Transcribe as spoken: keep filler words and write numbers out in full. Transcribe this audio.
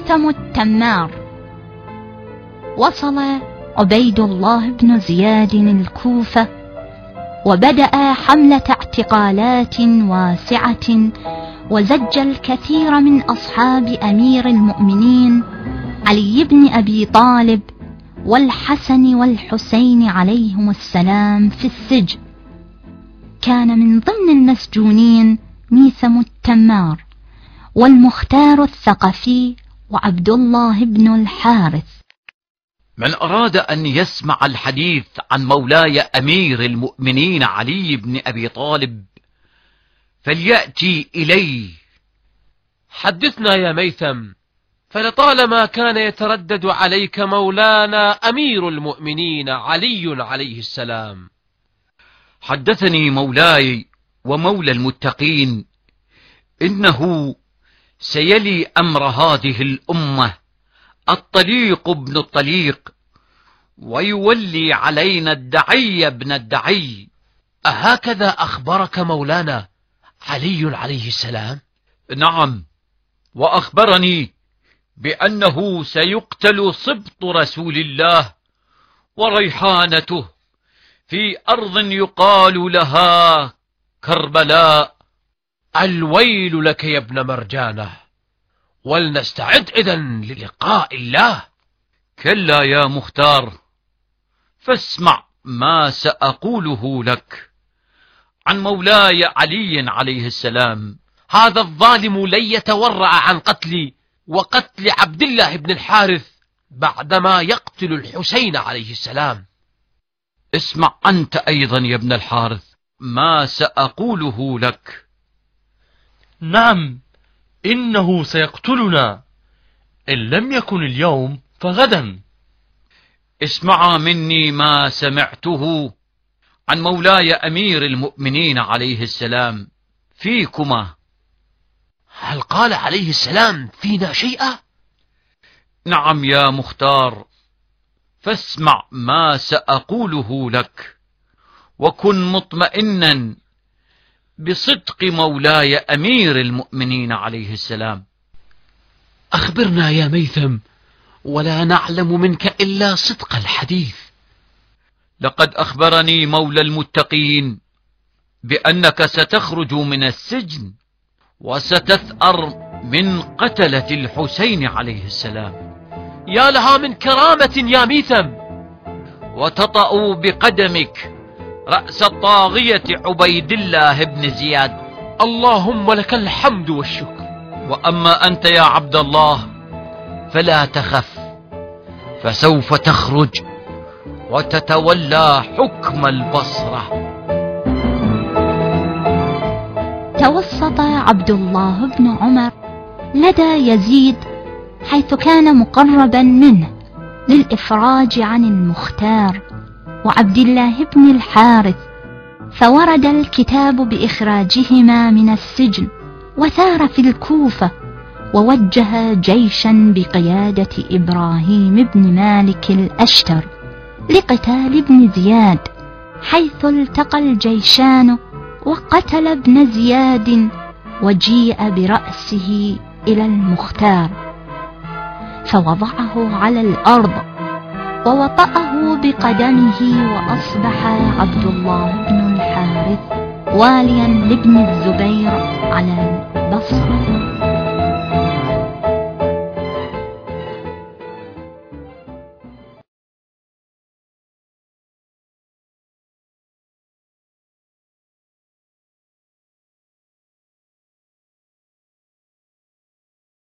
ميثم التمار. وصل عبيد الله بن زياد الكوفة، وبدأ حملة اعتقالات واسعة، وزج الكثير من أصحاب أمير المؤمنين علي بن أبي طالب والحسن والحسين عليهم السلام في السجن. كان من ضمن المسجونين ميثم التمار والمختار الثقفي وعبد الله بن الحارث. من أراد أن يسمع الحديث عن مولاي أمير المؤمنين علي بن أبي طالب فليأتي إلي. حدثنا يا ميثم، فلطالما كان يتردد عليك مولانا أمير المؤمنين علي عليه السلام. حدثني مولاي ومولى المتقين إنه سيلي أمر هذه الأمة الطليق ابن الطليق، ويولي علينا الدعي ابن الدعي. أهكذا أخبرك مولانا علي عليه السلام؟ نعم، وأخبرني بأنه سيقتل سبط رسول الله وريحانته في أرض يقال لها كربلاء. الويل لك يا ابن مرجانة، ولنستعد إذن للقاء الله. كلا يا مختار، فاسمع ما سأقوله لك عن مولاي علي عليه السلام. هذا الظالم لن يتورع عن قتلي وقتل عبد الله بن الحارث بعدما يقتل الحسين عليه السلام. اسمع أنت أيضا يا ابن الحارث ما سأقوله لك. نعم، إنه سيقتلنا، إن لم يكن اليوم فغدا. اسمع مني ما سمعته عن مولاي أمير المؤمنين عليه السلام فيكما. هل قال عليه السلام فينا شيئا؟ نعم يا مختار، فاسمع ما سأقوله لك، وكن مطمئنا بصدق مولاي أمير المؤمنين عليه السلام. أخبرنا يا ميثم، ولا نعلم منك إلا صدق الحديث. لقد أخبرني مولى المتقين بأنك ستخرج من السجن وستثأر من قتلة الحسين عليه السلام. يا لها من كرامة يا ميثم. وتطأ بقدمك رأس الطاغية عبيد الله بن زياد. اللهم لك الحمد والشكر. وأما أنت يا عبد الله فلا تخف، فسوف تخرج وتتولى حكم البصرة. توسط عبد الله بن عمر لدى يزيد حيث كان مقربا منه للإفراج عن المختار وعبد الله بن الحارث، فورد الكتاب بإخراجهما من السجن، وثار في الكوفة ووجه جيشا بقيادة إبراهيم بن مالك الأشتر لقتال ابن زياد، حيث التقى الجيشان وقتل ابن زياد، وجيء برأسه إلى المختار فوضعه على الأرض ووطأه بقدمه، وأصبح عبد الله بن الحارث واليا لابن الزبير على البصرة.